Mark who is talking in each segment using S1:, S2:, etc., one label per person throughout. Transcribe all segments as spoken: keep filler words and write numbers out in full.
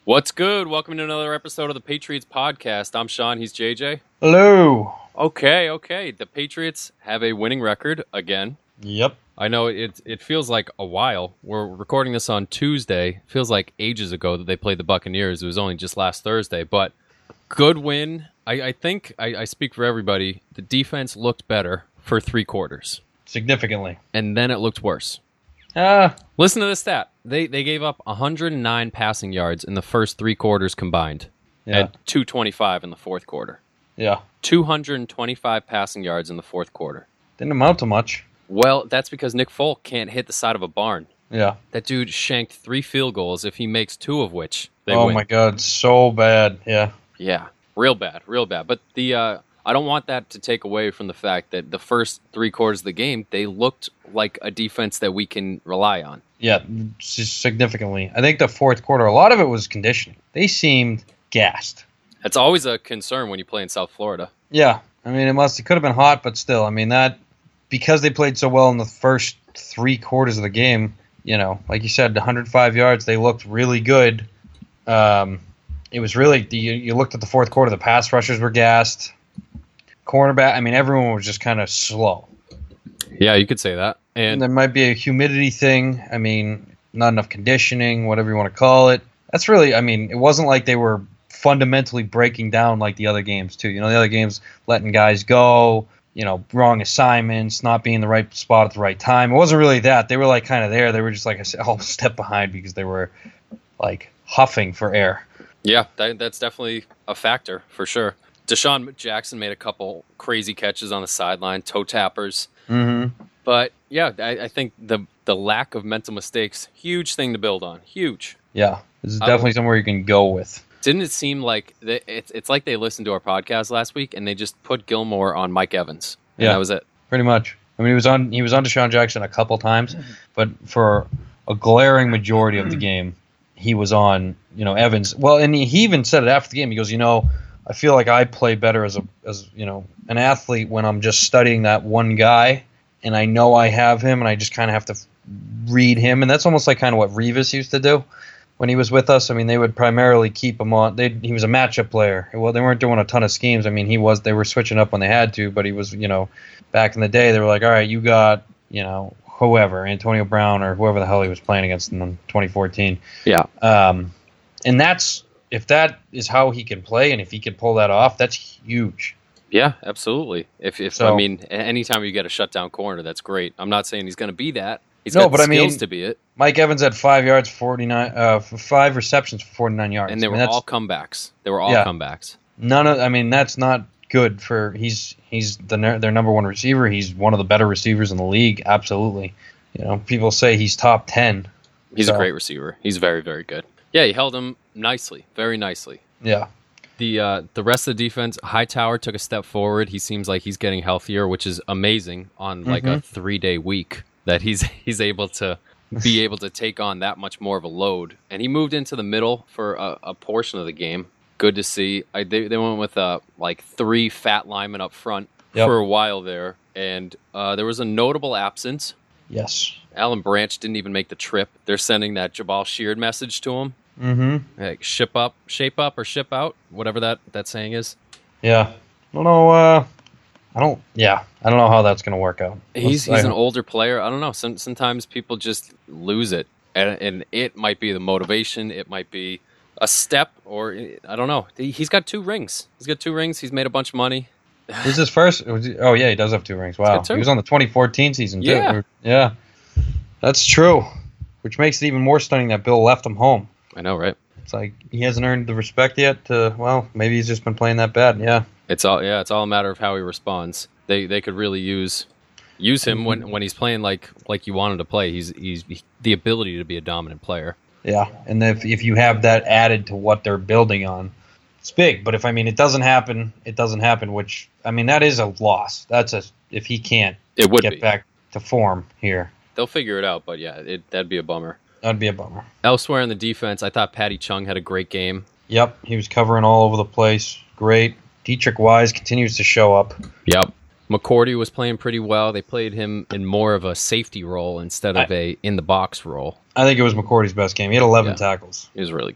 S1: What's good? Welcome to another episode of the Patriots Podcast. I'm Sean. He's J J.
S2: Hello.
S1: Okay, okay. The Patriots have a winning record again.
S2: Yep.
S1: I know it it feels like a while. We're recording this on Tuesday. It feels like ages ago that they played the Buccaneers. It was only just last Thursday, but good win. I, I think I, I speak for everybody. The defense looked better for three quarters.
S2: Significantly.
S1: And then it looked worse.
S2: Ah.
S1: Listen to this stat. They they gave up one hundred nine passing yards in the first three quarters combined,
S2: Yeah.
S1: and two twenty-five in the fourth quarter.
S2: Yeah.
S1: two hundred twenty-five passing yards in the fourth quarter.
S2: Didn't amount to much.
S1: Well, that's because Nick Folk can't hit the side of a barn.
S2: Yeah.
S1: That dude shanked three field goals if he makes two of which they
S2: oh
S1: win.
S2: my God, so bad. Yeah.
S1: Yeah, real bad, real bad. But the uh, I don't want that to take away from the fact that the first three quarters of the game, they looked like a defense that we can rely on.
S2: Yeah, s- significantly. I think the fourth quarter, a lot of it was conditioning. They seemed gassed.
S1: That's always a concern when you play in South Florida.
S2: Yeah. I mean, it must. It could have been hot, but still, I mean, that because they played so well in the first three quarters of the game, you know, like you said, one hundred five yards, they looked really good. Um, it was really, you, you looked at the fourth quarter, the pass rushers were gassed. Cornerback, I mean, everyone was just kind of slow.
S1: Yeah, you could say that.
S2: And
S1: And
S2: there might be a humidity thing. I mean, not enough conditioning, whatever you want to call it. That's really, I mean, it wasn't like they were fundamentally breaking down like the other games, too. You know, the other games letting guys go, you know, wrong assignments, not being in the right spot at the right time. It wasn't really that. They were like kind of there. They were just like I said, all a step behind because they were like huffing for air.
S1: yeah, that, that's definitely a factor for sure. Deshaun Jackson made a couple crazy catches on the sideline, toe tappers.
S2: Mm-hmm.
S1: But yeah, I, I think the the lack of mental mistakes, huge thing to build on. Huge.
S2: Yeah, this is
S1: I
S2: definitely
S1: would-
S2: somewhere you can go with.
S1: Didn't it seem like they, it's it's like they listened to our podcast last week and they just put Gilmore on Mike Evans. And
S2: Yeah.
S1: that was it.
S2: Pretty much. I mean, he was on he was on Deshaun Jackson a couple times, but for a glaring majority of the game, he was on, you know, Evans. Well, and he, he even said it after the game. He goes, you know, I feel like I play better as a as you know an athlete when I'm just studying that one guy, and I know I have him, and I just kind of have to f- read him, and that's almost like kind of what Revis used to do when he was with us. I mean, they would primarily keep him on. They he was a matchup player. Well, they weren't doing a ton of schemes. I mean, he was. They were switching up when they had to, but he was, you know, back in the day, they were like, all right, you got, you know, whoever, Antonio Brown or whoever the hell he was playing against in twenty fourteen.
S1: Yeah.
S2: Um, and that's if that is how he can play, and if he can pull that off, that's huge.
S1: Yeah, absolutely. If if
S2: So-
S1: I mean, a- anytime you get a shutdown corner, that's great. I'm not saying he's going to be that. He's
S2: No,
S1: got
S2: but
S1: the
S2: I mean-
S1: skills to be it,
S2: Mike Evans had five yards, forty nine, uh, f- five receptions for forty nine yards,
S1: and they
S2: I
S1: were
S2: mean, that's
S1: all comebacks. They were all
S2: Yeah.
S1: comebacks.
S2: none of. I mean, that's not good for. He's he's the ner- their number one receiver. He's one of the better receivers in the league. Absolutely. You know, people say he's top ten.
S1: He's
S2: So-
S1: a great receiver. He's very, very good. Yeah, he held him nicely, very nicely.
S2: Yeah.
S1: The uh, the rest of the defense, Hightower took a step forward. He seems like he's getting healthier, which is amazing on like a three day week that he's he's able to be able to take on that much more of a load. And he moved into the middle for a, a portion of the game. Good to see. I, they they went with uh, like three fat linemen up front
S2: Yep.
S1: for a while there, and uh, there was a notable absence.
S2: Yes.
S1: Alan Branch didn't even make the trip. They're sending that Jabal Sheard message to him.
S2: Mm-hmm.
S1: Like ship up, shape up, or ship out, whatever that, that saying is.
S2: Yeah. I don't know. Uh, I don't. Yeah. I don't know how that's going to work out.
S1: He's
S2: Let's-
S1: he's
S2: I-
S1: an older player. I don't know. Some, sometimes people just lose it, and, and it might be the motivation. It might be a step, or I don't know. He- He's got two rings. He's got two rings. He's made a bunch of money.
S2: This is his first. was he- Oh yeah, he does have two rings. Wow.
S1: good too.
S2: He was on the twenty fourteen season too.
S1: Yeah.
S2: Yeah. That's true. Which makes it even more stunning that Bill left him home.
S1: I know, right?
S2: It's like he hasn't earned the respect yet. To, well, maybe he's just been playing that bad. Yeah.
S1: It's all yeah. It's all a matter of how he responds. They they could really use use him when, when he's playing like like you want him to play. He's he's the ability to be a dominant player.
S2: Yeah. And if if you have that added to what they're building on, it's big. But if I mean it doesn't happen, it doesn't happen. Which I mean that is a loss. That's a if he can't
S1: It would
S2: get
S1: be.
S2: back to form here,
S1: They'll figure it out, but yeah, it, that'd be a bummer.
S2: that'd be a bummer.
S1: Elsewhere in the defense, I thought Patty Chung had a great game.
S2: Yep. He was covering all over the place. Great. Dietrich Wise continues to show up.
S1: Yep. McCourty was playing pretty well. They played him in more of a safety role instead of a in the box role.
S2: I think it was McCourty's best game. He had eleven
S1: Yeah.
S2: tackles.
S1: He was really good.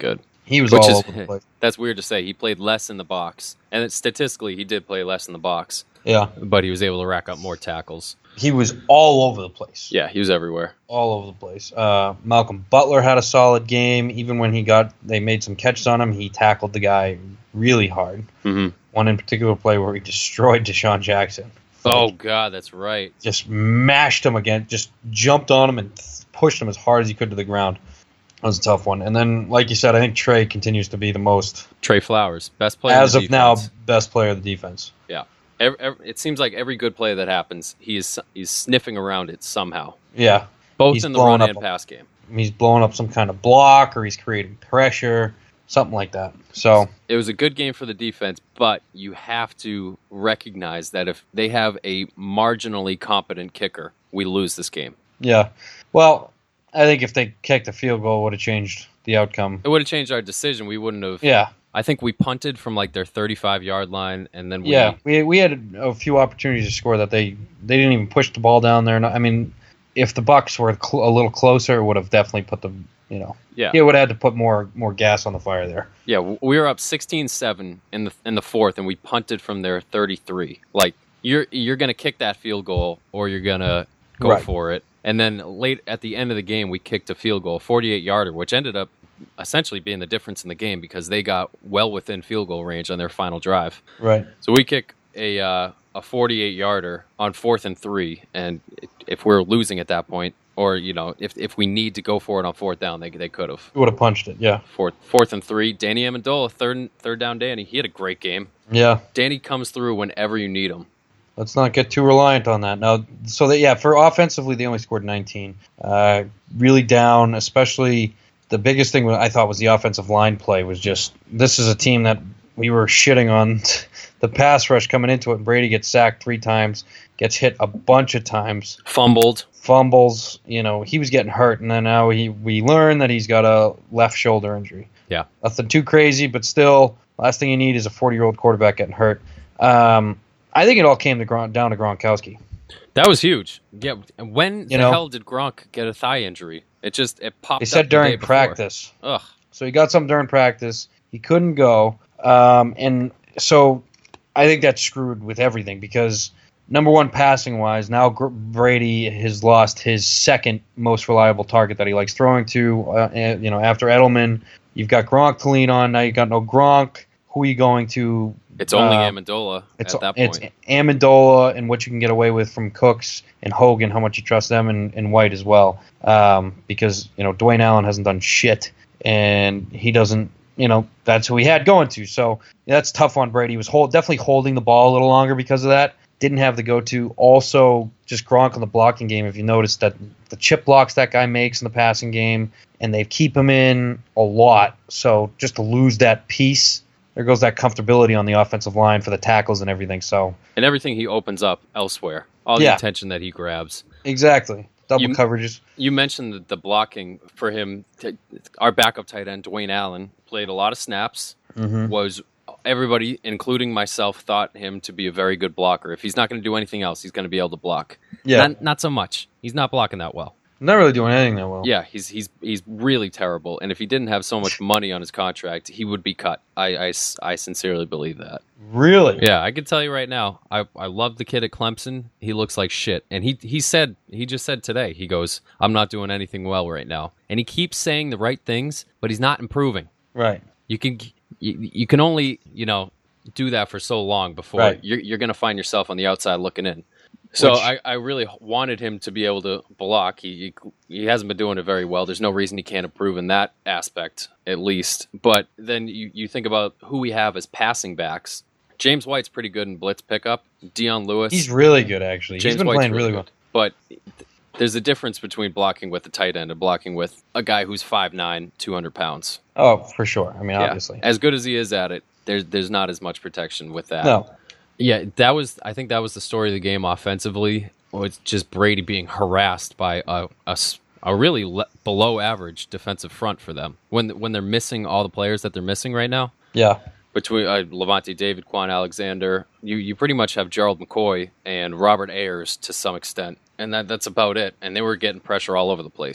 S2: He was
S1: Which
S2: all
S1: is
S2: over the place.
S1: That's weird to say. He played less in the box, and it, statistically, he did play less in the box.
S2: Yeah,
S1: but he was able to rack up more tackles.
S2: He was all over the place.
S1: Yeah, he was everywhere.
S2: All over the place. Uh, Malcolm Butler had a solid game. Even when he got, they made some catches on him, he tackled the guy really hard.
S1: Mm-hmm.
S2: One in particular play where he destroyed Deshaun Jackson.
S1: Like, oh, God, that's right.
S2: Just mashed him again. Just jumped on him and pushed him as hard as he could to the ground. That was a tough one. And then, like you said, I think Trey continues to be the most...
S1: Trey Flowers, best player
S2: as
S1: of the
S2: of now,
S1: defense.
S2: best player of the defense.
S1: Yeah. Every, every, it seems like every good play that happens, he is he's sniffing around it somehow.
S2: Yeah.
S1: Both
S2: He's
S1: in the run
S2: up
S1: and
S2: a,
S1: pass game.
S2: He's blowing up some kind of block, or he's creating pressure, something like that. So
S1: it was a good game for the defense, but you have to recognize that if they have a marginally competent kicker, we lose this game.
S2: Yeah. Well, I think if they kicked a field goal, it would have changed the outcome.
S1: It would have changed our decision. We wouldn't have.
S2: Yeah.
S1: I think we punted from like their thirty-five yard line, and then we,
S2: yeah, we we had a few opportunities to score that they they didn't even push the ball down there. I mean, if the Bucks were cl- a little closer, it would have definitely put the you know
S1: yeah
S2: it would have had to put more more gas on the fire there.
S1: Yeah, we were up sixteen seven in the in the fourth, and we punted from their thirty-three. Like you're you're gonna kick that field goal, or you're gonna go
S2: right.
S1: for it. And then late at the end of the game, we kicked a field goal, forty-eight yarder, which ended up essentially being the difference in the game because they got well within field goal range on their final drive.
S2: Right.
S1: So we kick a uh, a forty-eight yarder on fourth and three, and if we're losing at that point, or you know, if if we need to go for it on fourth down, they they could have.
S2: Would have punched it. Yeah.
S1: Fourth fourth and three. Danny Amendola, third third down. Danny, he had a great game.
S2: Yeah.
S1: Danny comes through whenever you need him.
S2: Let's not get too reliant on that. Now, so that yeah, for offensively, they only scored nineteen. Uh, really down, especially. The biggest thing I thought was the offensive line play was just, this is a team that we were shitting on the pass rush coming into it. And Brady gets sacked three times, gets hit a bunch of times.
S1: Fumbled.
S2: Fumbles. You know, he was getting hurt. And then now he, we learn that he's got a left shoulder injury.
S1: Yeah.
S2: Nothing too crazy, but still, last thing you need is a forty-year-old quarterback getting hurt. Um, I think it all came to Gron- down to Gronkowski.
S1: That was huge. Yeah. When
S2: you
S1: the
S2: know,
S1: hell did Gronk get a thigh injury? It just it popped.
S2: They said
S1: up
S2: during
S1: the day
S2: practice.
S1: Ugh.
S2: So he got something during practice. He couldn't go, um, and so I think that screwed with everything because number one, passing wise, now Brady has lost his second most reliable target that he likes throwing to. Uh, and, you know, after Edelman, you've got Gronk to lean on. Now you got no Gronk. Who are you going to?
S1: It's only
S2: uh,
S1: Amendola
S2: it's,
S1: at that point.
S2: It's Amendola and what you can get away with from Cooks and Hogan, how much you trust them, and, and White as well. Um, because, you know, Dwayne Allen hasn't done shit, and he doesn't, you know, that's who he had going to. So yeah, that's tough on Brady. He was hold, definitely holding the ball a little longer because of that. Didn't have the go-to. Also, just Gronk on the blocking game, if you notice that the chip blocks that guy makes in the passing game, and they keep him in a lot. So just to lose that piece, there goes that comfortability on the offensive line for the tackles and everything. So
S1: and everything he opens up elsewhere, all the
S2: yeah.
S1: attention that he grabs.
S2: Exactly. Double
S1: you,
S2: coverages.
S1: You mentioned the, the blocking for him. To, our backup tight end, Dwayne Allen, played a lot of snaps.
S2: Mm-hmm.
S1: Was everybody, including myself, thought him to be a very good blocker. If he's not going to do anything else, he's going to be able to block.
S2: Yeah.
S1: Not, not so much. He's not blocking that well.
S2: Not really doing anything that well.
S1: Yeah, he's he's he's really terrible. And if he didn't have so much money on his contract, he would be cut. I, I, I sincerely believe that.
S2: Really?
S1: Yeah, I can tell you right now. I, I love the kid at Clemson. He looks like shit. And he he said he just said today. He goes, "I'm not doing anything well right now." And he keeps saying the right things, but he's not improving.
S2: Right.
S1: You can you, you can only you know do that for so long before
S2: right.
S1: you're you're going to find yourself on the outside looking in. So
S2: Which,
S1: I, I really wanted him to be able to block. He, he he hasn't been doing it very well. There's no reason he can't improve in that aspect, at least. But then you, you think about who we have as passing backs. James White's pretty good in blitz pickup. Dion Lewis.
S2: He's really good, actually.
S1: James
S2: He's been
S1: White's
S2: playing really, really well.
S1: But there's a difference between blocking with a tight end and blocking with a guy who's five nine, two hundred pounds.
S2: Oh, for sure. I mean,
S1: yeah.
S2: obviously.
S1: As good as he is at it, there's there's not as much protection with that.
S2: No.
S1: Yeah, that was. I think that was the story of the game offensively. It's just Brady being harassed by a, a, a really le- below average defensive front for them when when they're missing all the players that they're missing right now.
S2: Yeah.
S1: Between uh, Levante David, Quan Alexander, you, you pretty much have Gerald McCoy and Robert Ayers to some extent, and that that's about it. And they were getting pressure all over the place.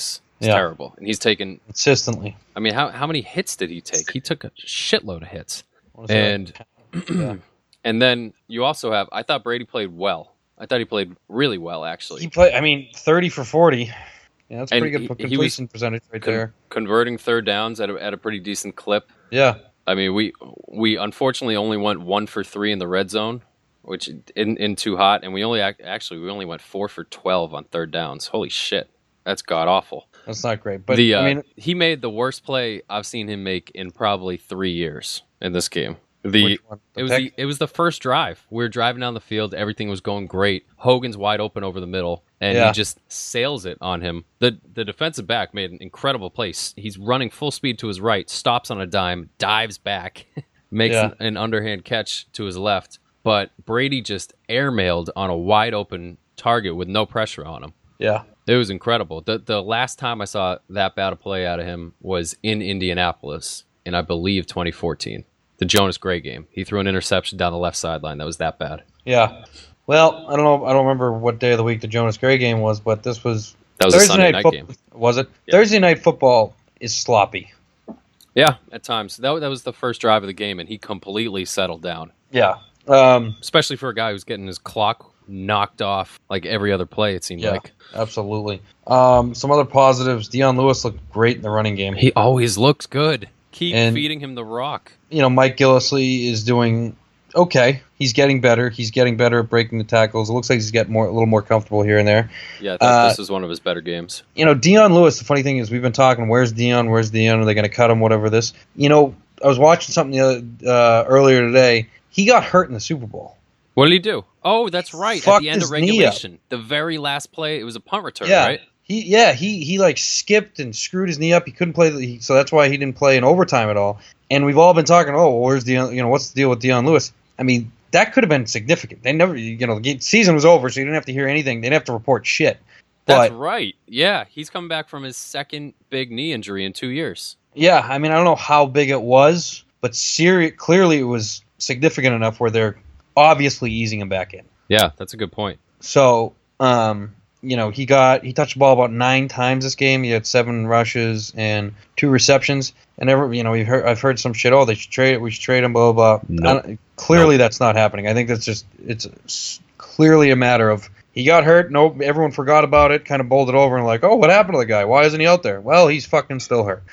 S1: It's
S2: Yeah.
S1: terrible. And he's taken,
S2: consistently.
S1: I mean, how, how many hits did he take? He took a shitload of hits.
S2: What is that?
S1: And
S2: Yeah.
S1: and then you also have, I thought Brady played well. I thought he played really well, actually.
S2: He played. I mean, thirty for forty. Yeah, that's a
S1: And
S2: pretty
S1: he-
S2: good
S1: he
S2: completion percentage right
S1: Con-
S2: there.
S1: converting third downs at a, at a pretty decent clip.
S2: Yeah.
S1: I mean, we we unfortunately only went one for three in the red zone, which in in too hot, and we only ac- actually we only went four for twelve on third downs. Holy shit, that's god awful.
S2: That's not great. But
S1: the uh,
S2: I mean,
S1: he made the worst play I've seen him make in probably three years in this game. The
S2: which one? The
S1: it was
S2: pick?
S1: the it was the first drive. We were driving down the field, everything was going great. Hogan's wide open over the middle, and
S2: Yeah.
S1: he just sails it on him. the The defensive back made an incredible play. He's running full speed to his right, stops on a dime, dives back, makes
S2: Yeah.
S1: an, an underhand catch to his left. But Brady just airmailed on a wide open target with no pressure on him.
S2: Yeah.
S1: It was incredible. The the last time I saw that bad a play out of him was in Indianapolis in, I believe, twenty fourteen. The Jonas Gray game. He threw an interception down the left sideline that was that bad.
S2: Yeah. Well, I don't know. I don't remember what day of the week the Jonas Gray game was, but this was
S1: That was
S2: Thursday
S1: a Sunday night
S2: fo-
S1: game.
S2: Was it?
S1: Yeah.
S2: Thursday night football is sloppy.
S1: Yeah, at times. That, that was the first drive of the game, and he completely settled down,
S2: Yeah. Um,
S1: especially for a guy who's getting his clock knocked off like every other play, it seemed
S2: yeah.
S1: like.
S2: Absolutely. Um, some other positives. Dion Lewis looked great in the running game.
S1: He always looks good. Keep
S2: And-
S1: feeding him the rock.
S2: You know, Mike Gillisley is doing okay. He's getting better. He's getting better at breaking the tackles. It looks like he's getting more, a little more comfortable here and there.
S1: Yeah, I thought
S2: Uh,
S1: this was one of his better games.
S2: You know, Dion Lewis, the funny thing is we've been talking, where's Dion, where's Dion, are they going to cut him, whatever this. You know, I was watching something the other, uh, earlier today. He got hurt in the Super Bowl.
S1: What did he do? Oh, that's right. At
S2: Fucked
S1: the end of
S2: his knee up.
S1: regulation, the very last play, it was a punt return,
S2: Yeah.
S1: right?
S2: He yeah, he he like skipped and screwed his knee up. He couldn't play, the, he, so that's why he didn't play in overtime at all. And we've all been talking, oh, well, where's Dion, you know, what's the deal with Dion Lewis? I mean, that could have been significant. They never, you know, the game, season was over, so you didn't have to hear anything. They didn't have to report shit.
S1: That's
S2: But
S1: right. Yeah, he's coming back from his second big knee injury in two years.
S2: yeah, I mean, I don't know how big it was, but seri- clearly it was significant enough where they're obviously easing him back in.
S1: Yeah, that's a good point.
S2: So, um, you know, he got he touched the ball about nine times this game. He had seven rushes and two receptions. And ever, you know, we've heard I've heard some shit. Oh, they should trade. We should trade him. Blah blah. blah.
S1: Nope.
S2: I don't- Clearly, that's not happening. I think that's just it's s- clearly a matter of he got hurt. No, everyone forgot about it. Kind of bowled it over and like, oh, what happened to the guy? Why isn't he out there? Well, he's fucking still hurt.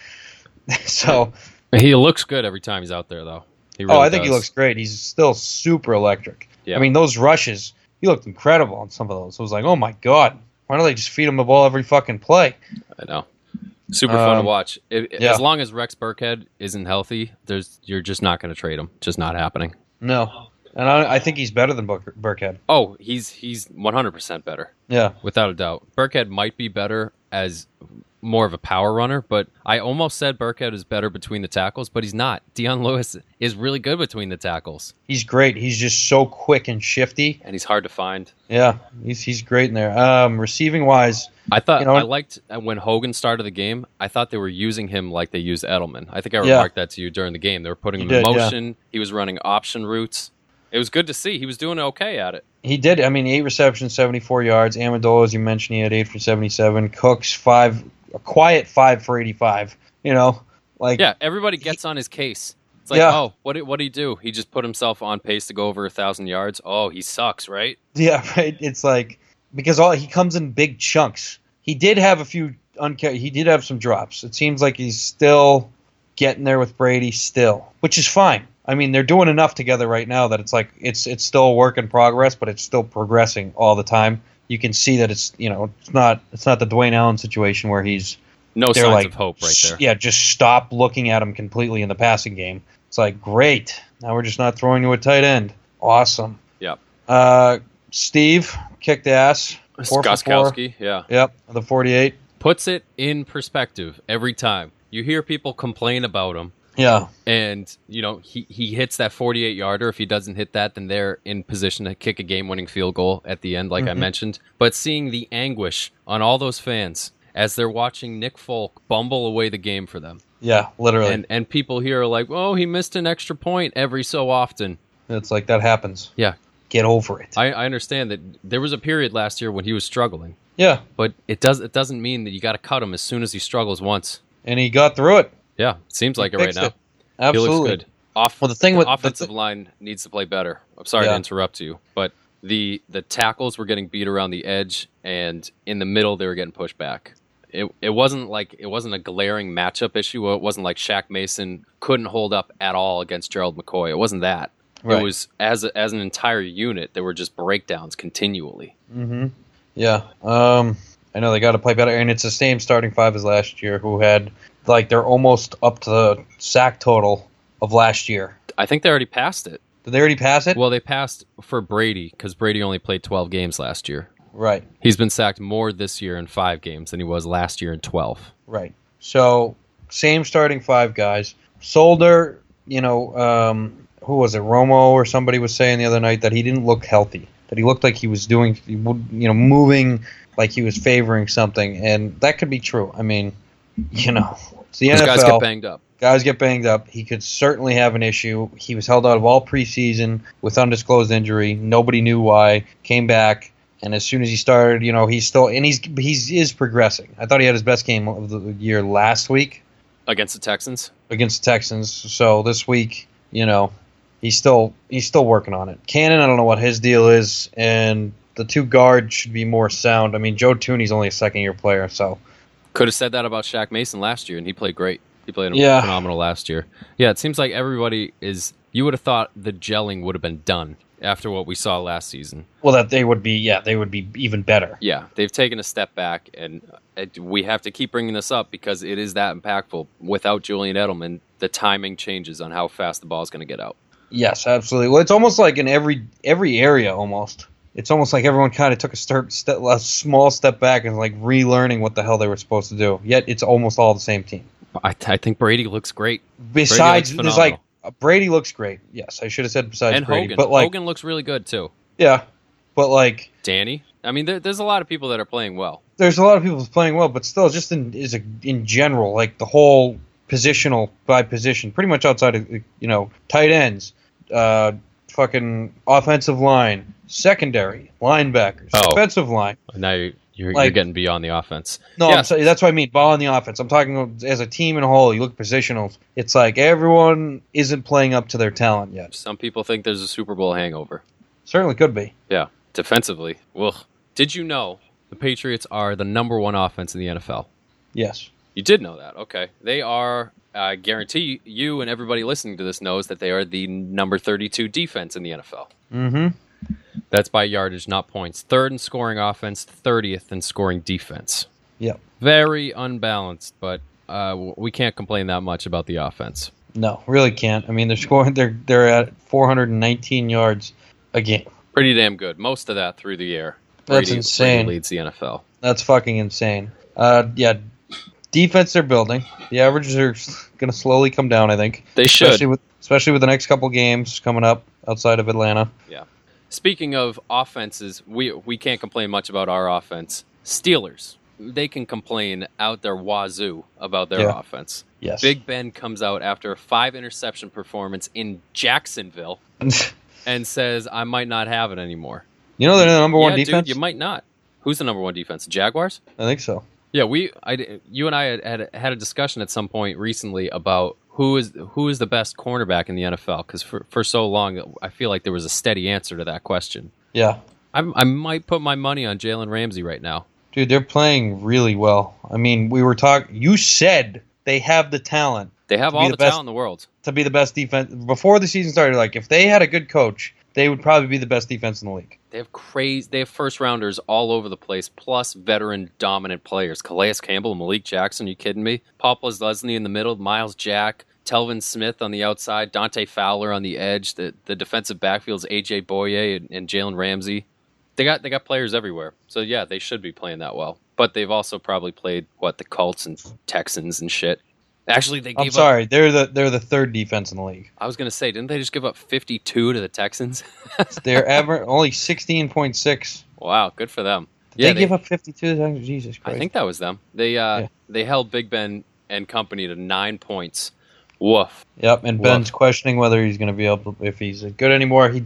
S2: So,
S1: He looks good every time he's out there, though. He really
S2: oh, I think he
S1: does.
S2: looks great. He's still super electric.
S1: Yeah.
S2: I mean, those rushes, he looked incredible on some of those. It was like, oh my god, why don't they just feed him the ball every fucking play?
S1: I know. Super fun to
S2: Um,
S1: watch. If,
S2: yeah.
S1: As long as Rex Burkhead isn't healthy, there's you're just not going to trade him. Just not happening.
S2: No, and I, I think he's better than Booker, Burkhead.
S1: Oh, he's he's one hundred percent better,
S2: Yeah,
S1: without a doubt. Burkhead might be better as more of a power runner, but I almost said Burkhead is better between the tackles, but he's not. Dion Lewis is really good between the tackles,
S2: he's great. He's just so quick and shifty.
S1: and he's hard to find.
S2: Yeah, he's he's great in there. Um, receiving wise,
S1: I thought
S2: You know-
S1: I liked uh, when Hogan started the game. I thought they were using him like they used Edelman. I think I
S2: Yeah.
S1: remarked that to you during the game. They were putting
S2: You
S1: him in
S2: did, yeah.
S1: motion. He was running option routes. It was good to see. He was doing okay at it.
S2: he did. I mean, eight receptions, seventy-four yards. Amendola, as you mentioned, he had eight for seventy-seven. Cooks five, a quiet five for eighty-five. You know, like
S1: Yeah, everybody gets on his case. It's like,
S2: Yeah.
S1: oh, what did, what did he do? He just put himself on pace to go over a thousand yards. Oh, he sucks, right?
S2: Yeah, right. It's like because all he comes in big chunks. He did have a few unca- he did have some drops. It seems like he's still getting there with Brady still, which is fine. I mean, they're doing enough together right now that it's like it's it's still a work in progress, but it's still progressing all the time. You can see that it's, you know, it's not it's not the Dwayne Allen situation where he's
S1: No
S2: they're
S1: signs
S2: like
S1: of hope right there.
S2: yeah, just stop looking at him completely in the passing game. It's like, great. Now we're just not throwing you a tight end. Awesome.
S1: Yep.
S2: Uh, Steve kicked ass. Four for four.
S1: Goskowski, yeah.
S2: Yep, the forty-eight.
S1: Puts it in perspective every time. You hear people complain about him,
S2: Yeah,
S1: and you know he, he hits that forty-eight yarder. If he doesn't hit that, then they're in position to kick a game-winning field goal at the end, like I
S2: Mhm.
S1: mentioned. But seeing the anguish on all those fans as they're watching Nick Folk bumble away the game for them,
S2: yeah, literally.
S1: and and people here are like, "Oh, he missed an extra point every so often."
S2: It's like that happens.
S1: Yeah,
S2: get over it.
S1: I, I understand that there was a period last year when he was struggling.
S2: Yeah.
S1: But it does it doesn't mean that you got to cut him as soon as he struggles once.
S2: And he got through it.
S1: Yeah, it seems like
S2: he
S1: it right now.
S2: It. Absolutely.
S1: He looks good. Off,
S2: well, the thing
S1: the
S2: with
S1: offensive
S2: the th-
S1: line needs to play better. I'm sorry
S2: yeah.
S1: to interrupt you, but the the tackles were getting beat around the edge, and in the middle they were getting pushed back. It it wasn't like it wasn't a glaring matchup issue. It wasn't like Shaq Mason couldn't hold up at all against Gerald McCoy. It wasn't that.
S2: Right.
S1: It was as a, as an entire unit, there were just breakdowns continually.
S2: Mm-hmm. Yeah. Um, I know they got to play better, and it's the same starting five as last year, who had like they're almost up to the sack total of last year.
S1: I think they already passed it.
S2: Did they already pass it?
S1: Well, they passed for Brady because Brady only played twelve games last year.
S2: Right.
S1: He's been sacked more this year in five games than he was last year in twelve.
S2: Right. So, same starting five guys. Solder, you know, um, who was it? Romo or somebody was saying the other night that he didn't look healthy. That he looked like he was doing, you know, moving like he was favoring something. And that could be true. I mean, you know, it's the N F L.
S1: Guys get banged up.
S2: Guys get banged up. He could certainly have an issue. He was held out of all preseason with undisclosed injury. Nobody knew why. Came back. And as soon as he started, you know, he's still and he's he's is progressing. I thought he had his best game of the year last week
S1: against the Texans.
S2: Against the Texans. So this week, you know, he's still he's still working on it. Cannon, I don't know what his deal is, and the two guards should be more sound. I mean, Joe Tooney's only a second year player, so
S1: could have said that about Shaq Mason last year, and he played great. He played
S2: yeah.
S1: phenomenal last year. Yeah, it seems like everybody is. You would have thought the gelling would have been done after what we saw last season.
S2: Well, that they would be, yeah, they would be even better.
S1: Yeah, they've taken a step back, and we have to keep bringing this up because it is that impactful. Without Julian Edelman, the timing changes on how fast the ball is going to get out.
S2: Yes, absolutely. Well, it's almost like in every every area, almost. It's almost like everyone kind of took a, step, step, a small step back and like relearning what the hell they were supposed to do. Yet it's almost all the same team.
S1: I, I think Brady looks great.
S2: Besides, there's like Brady looks great. Yes, I should have said besides
S1: and
S2: Brady.
S1: Hogan.
S2: But like,
S1: Hogan looks really good too.
S2: Yeah, but like
S1: Danny. I mean, there, there's a lot of people that are playing well.
S2: There's a lot of people playing well, but still, just in is a, in general, like the whole positional by position, pretty much outside of you know tight ends, uh, fucking offensive line, secondary, linebackers,
S1: oh.
S2: offensive line.
S1: Now you're you're,
S2: like,
S1: you're getting beyond the offense.
S2: No,
S1: yeah.
S2: I'm sorry, that's what I mean. Ball in the offense. I'm talking as a team in a whole. You look positionals. It's like everyone isn't playing up to their talent yet.
S1: Some people think there's a Super Bowl hangover.
S2: Certainly could be.
S1: Yeah, defensively. Well, did you know the Patriots are the number one offense in the N F L?
S2: Yes.
S1: You did know that. Okay. They are, I guarantee you and everybody listening to this knows that they are the number thirty-two defense in the N F L.
S2: Mm-hmm.
S1: That's by yardage, not points. Third in scoring offense, thirtieth in scoring defense.
S2: Yep.
S1: Very unbalanced, but uh, we can't complain that much about the offense.
S2: No, really can't. I mean, they're scoring. They're they're at four hundred nineteen yards a game.
S1: Pretty damn good. Most of that through the air.
S2: That's
S1: Brady,
S2: insane.
S1: Brady leads the N F L.
S2: That's fucking insane. Uh, yeah, defense they're building. The averages are going to slowly come down, I think.
S1: They should.
S2: Especially with, especially with the next couple games coming up outside of Atlanta.
S1: Yeah. Speaking of offenses, we we can't complain much about our offense. Steelers, they can complain out their wazoo about their
S2: Yeah.
S1: offense.
S2: Yes.
S1: Big Ben comes out after a five interception performance in Jacksonville and says, I might not have it anymore.
S2: You know they're the number one
S1: yeah,
S2: defense?
S1: Dude, you might not. Who's the number one defense? Jaguars?
S2: I think so.
S1: Yeah, we, I, you and I had, had had a discussion at some point recently about who is who is the best cornerback in the N F L. Because for, for so long, I feel like there was a steady answer to that question.
S2: Yeah.
S1: I'm, I might put my money on Jalen Ramsey right now.
S2: Dude, they're playing really well. I mean, we were talking. You said they have the talent.
S1: They have all the, the
S2: best,
S1: talent in the world
S2: to be the best defense. Before the season started, like if they had a good coach, they would probably be the best defense in the league.
S1: They have crazy. They have first rounders all over the place, plus veteran dominant players. Calais Campbell, Malik Jackson. Are you kidding me? Papa Leslie in the middle, Miles Jack, Telvin Smith on the outside, Dante Fowler on the edge. The the defensive backfields A J Boye and, and Jalen Ramsey. They got they got players everywhere. So yeah, they should be playing that well. But they've also probably played what the Colts and Texans and shit. Actually, they gave
S2: I'm sorry,
S1: up,
S2: they're the they're the third defense in the league.
S1: I was gonna say, didn't they just give up fifty-two to the Texans?
S2: They're ever only sixteen point six.
S1: Wow, good for them.
S2: Did yeah, they, they give up fifty-two? Jesus Christ!
S1: I think that was them. They uh, yeah. they held Big Ben and company to nine points. Woof.
S2: Yep, and
S1: Woof.
S2: Ben's questioning whether he's going to be able to, if he's good anymore. He did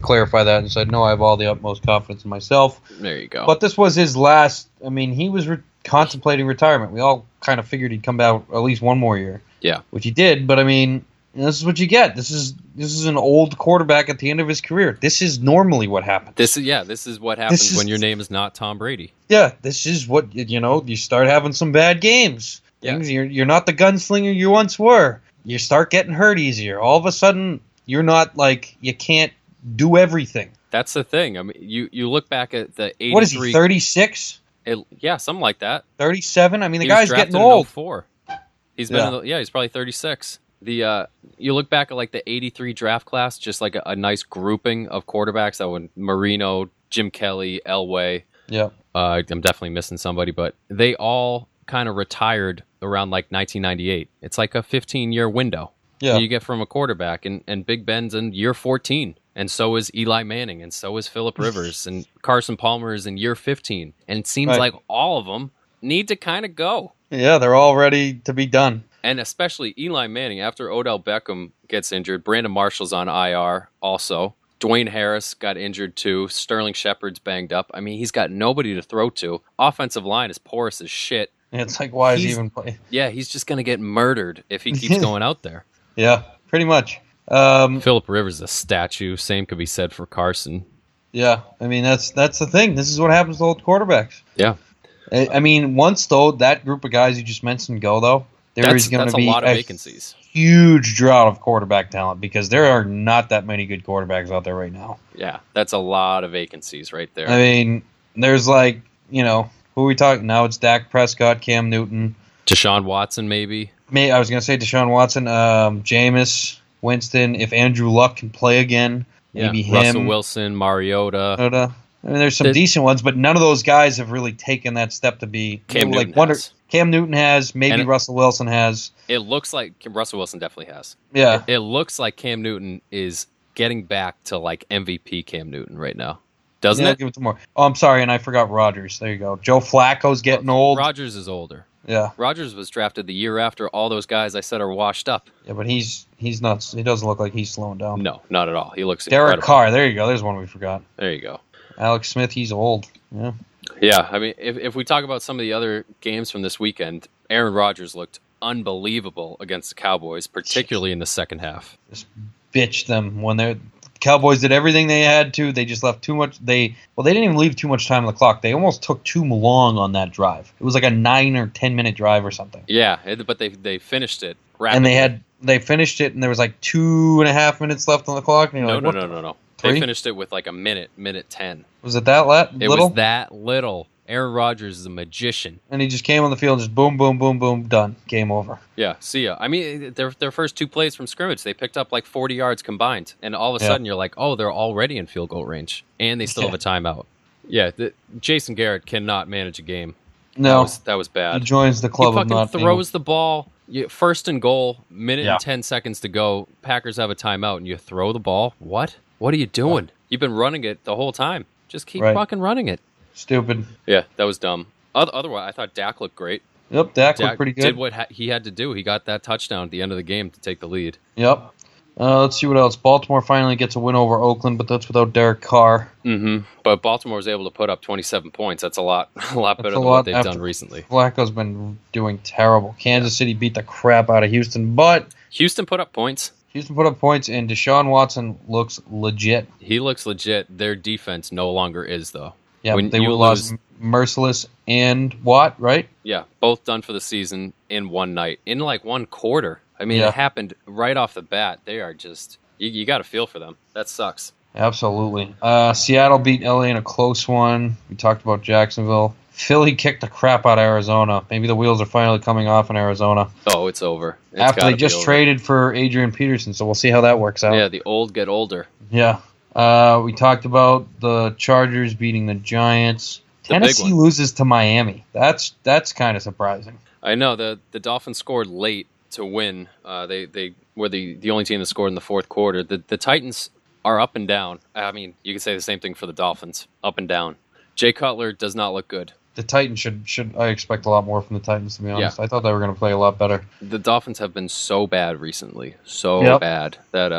S2: clarified that and said, no, I have all the utmost confidence in myself.
S1: There you go.
S2: But this was his last. I mean, he was re- contemplating retirement. We all kind of figured he'd come back at least one more year.
S1: Yeah.
S2: Which he did. But I mean, this is what you get. This is this is an old quarterback at the end of his career. This is normally what happens.
S1: This is yeah. This is what happens
S2: is,
S1: when your name is not Tom Brady.
S2: Yeah. This is what you know. You start having some bad games.
S1: Yeah.
S2: Things, you're you're not the gunslinger you once were. You start getting hurt easier. All of a sudden, you're not like you can't do everything.
S1: That's the thing. I mean, you, you look back at the eighty-three.
S2: What is he? thirty-six?
S1: Yeah, something like that.
S2: thirty-seven. I mean, the
S1: he
S2: guy's
S1: was drafted
S2: getting old.
S1: In oh four. He's been
S2: yeah.
S1: in the, yeah. He's probably thirty-six. The uh, you look back at like the eighty-three draft class, just like a, a nice grouping of quarterbacks. That would Marino, Jim Kelly, Elway.
S2: Yeah.
S1: Uh, I'm definitely missing somebody, but they all kind of retired around like nineteen ninety-eight. It's like a fifteen year window.
S2: Yeah.
S1: You get from a quarterback, and, and Big Ben's in year fourteen, and so is Eli Manning, and so is Phillip Rivers, and Carson Palmer is in year fifteen. And it seems
S2: right.
S1: like all of them need to kind of go.
S2: Yeah, they're all ready to be done.
S1: And especially Eli Manning, after Odell Beckham gets injured, Brandon Marshall's on I R also. Dwayne Harris got injured too. Sterling Shepard's banged up. I mean, he's got nobody to throw to. Offensive line is porous as shit.
S2: It's like, why is
S1: he's,
S2: he even playing?
S1: Yeah, he's just going to get murdered if he keeps going out there.
S2: Yeah, pretty much. Um,
S1: Phillip Rivers is a statue. Same could be said for Carson.
S2: Yeah, I mean, that's that's the thing. This is what happens to old quarterbacks.
S1: Yeah.
S2: I, I mean, once, though, that group of guys you just mentioned go, though, there
S1: that's,
S2: is going to
S1: a
S2: be
S1: lot of
S2: a
S1: vacancies.
S2: Huge drought of quarterback talent because there are not that many good quarterbacks out there right now.
S1: Yeah, that's a lot of vacancies right there.
S2: I mean, there's like, you know, who are we talking now? It's Dak Prescott, Cam Newton.
S1: Deshaun Watson, maybe.
S2: May I was going to say Deshaun Watson, um, Jameis Winston. If Andrew Luck can play again, maybe
S1: yeah.
S2: him.
S1: Russell Wilson, Mariota.
S2: Mariota. I mean, there's some
S1: There's,
S2: decent ones, but none of those guys have really taken that step to be.
S1: Cam
S2: you know, like
S1: Newton
S2: wonder,
S1: has.
S2: Cam Newton has. Maybe
S1: And it-
S2: Russell Wilson has.
S1: It looks like Russell Wilson definitely has.
S2: Yeah.
S1: It, it looks like Cam Newton is getting back to like M V P Cam Newton right now. Doesn't
S2: yeah,
S1: it?
S2: Give it to more. Oh, I'm sorry, and I forgot Rodgers. There you go. Joe Flacco's getting old.
S1: Rodgers is older.
S2: Yeah.
S1: Rodgers was drafted the year after all those guys I said are washed up.
S2: Yeah, but he's he's not. He doesn't look like he's slowing down.
S1: No, not at all. He looks
S2: Derek
S1: incredible.
S2: Carr. There you go. There's one we forgot.
S1: There you go.
S2: Alex Smith. He's old. Yeah.
S1: Yeah, I mean, if if we talk about some of the other games from this weekend, Aaron Rodgers looked unbelievable against the Cowboys, particularly in the second half.
S2: Just bitch them when they're. Cowboys did everything they had to. They just left too much. They well, they didn't even leave too much time on the clock. They almost took too long on that drive. It was like a nine or ten minute drive or something.
S1: Yeah, it, but they they finished it rapidly.
S2: And they had they finished it, and there was like two and a half minutes left on the clock. And you're
S1: no,
S2: like,
S1: no,
S2: what
S1: no,
S2: the-
S1: no, no.
S2: Three?
S1: They finished it with like a minute, minute ten.
S2: Was it that la-
S1: It
S2: little?
S1: was that little. Aaron Rodgers is a magician.
S2: And he just came on the field, just boom, boom, boom, boom, done, game over.
S1: Yeah, see ya. I mean, their their first two plays from scrimmage, they picked up like forty yards combined, and all of a
S2: Yeah.
S1: sudden you're like, oh, they're already in field goal range, and they still
S2: Yeah.
S1: have a timeout. Yeah, the, Jason Garrett cannot manage a game. That
S2: No,
S1: was, that was
S2: he
S1: bad.
S2: joins the
S1: He
S2: club of
S1: fucking
S2: not
S1: throws the ball. You, first and goal, minute
S2: Yeah.
S1: and ten seconds to go. Packers have a timeout, and you throw the ball. What? What are you doing? You've been running it the whole time. Just keep
S2: Right.
S1: fucking running it.
S2: stupid.
S1: Yeah, that was dumb. Oth- Otherwise, I thought Dak looked great.
S2: Yep, Dak,
S1: Dak
S2: looked pretty
S1: did
S2: good.
S1: what ha- he had to do. He got that touchdown at the end of the game to take the lead.
S2: Yep. Uh, let's see what else. Baltimore finally gets a win over Oakland, but that's without Derek Carr.
S1: Mm-hmm. But Baltimore was able to put up twenty-seven points. That's a lot, a lot better
S2: a
S1: than
S2: lot
S1: what they've
S2: after-
S1: done recently.
S2: Flacco's been doing terrible. Kansas City beat the crap out of Houston, but
S1: Houston put up points.
S2: Houston put up points, and Deshaun Watson looks legit.
S1: He looks legit. Their defense no longer is, though.
S2: Yeah,
S1: When
S2: they
S1: you
S2: lost
S1: lose-
S2: Merciless and Watt, right?
S1: Yeah, both done for the season in one night, in like one quarter. I mean,
S2: Yeah.
S1: it happened right off the bat. They are just, you, you got to feel for them. That sucks.
S2: Absolutely. Uh, Seattle beat L A in a close one. We talked about Jacksonville. Philly kicked the crap out of Arizona. Maybe the wheels are finally coming off in Arizona.
S1: Oh, it's over. It's
S2: After
S1: gotta
S2: they
S1: be
S2: just
S1: over.
S2: traded for Adrian Peterson, so we'll see how that works out.
S1: Yeah, the old get older.
S2: Yeah. Uh, we talked about the Chargers beating the Giants.
S1: The big
S2: Tennessee
S1: one.
S2: loses to Miami. That's that's kind of surprising.
S1: I know the the Dolphins scored late to win. Uh, they they were the, the only team that scored in the fourth quarter. The the Titans are up and down. I mean, you could say the same thing for the Dolphins. Up and down. Jay Cutler does not look good.
S2: The Titans should should I expect a lot more from the Titans, to be honest.
S1: Yeah.
S2: I thought they were going to play a lot better.
S1: The Dolphins have been so bad recently, so
S2: Yep.
S1: bad that uh,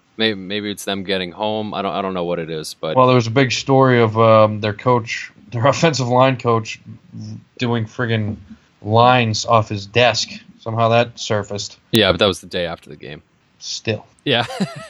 S1: Maybe maybe it's them getting home. I don't I don't know what it is, but
S2: Well, there was a big story of um, their coach, their offensive line coach, doing friggin' lines off his desk. Somehow that surfaced.
S1: yeah, but that was the day after the game.
S2: Still,
S1: Yeah.